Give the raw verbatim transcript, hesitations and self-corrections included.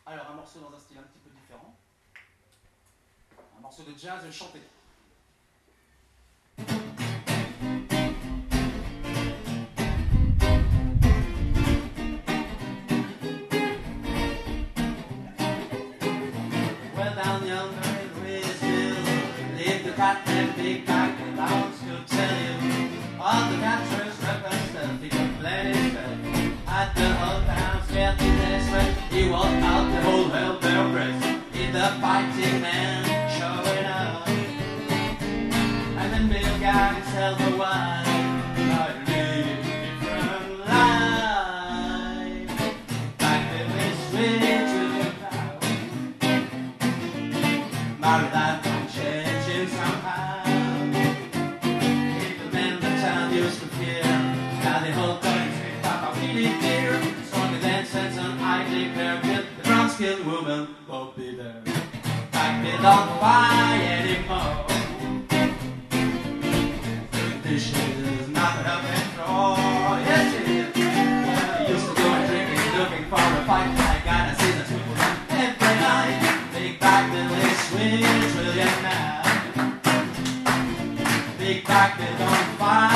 Alors, un morceau dans un style un petit peu différent. Un morceau de jazz chanté. Well, down yonder in Louisville, live the cat and big back, and I was to tell you all the catchers reference stuff. He could play his bed at the old town, scared to this way. He walked out the whole hell bare breast in the fighting man showing up. And then Bill got himself a wife. I live a different life. Back then we switched to the crowd. Married that don't change him somehow. People in the town used to fear. Now they hold going to Papa really dear. Stronger than sense and I declare with the brown skinned woman won't be there. Back they don't buy anymore. Dishes knock it up and throw. Yes it is. I used to go and drinking, looking for a fight. I gotta see the people every night. Big back then they swing trillion now. Big back they don't fight.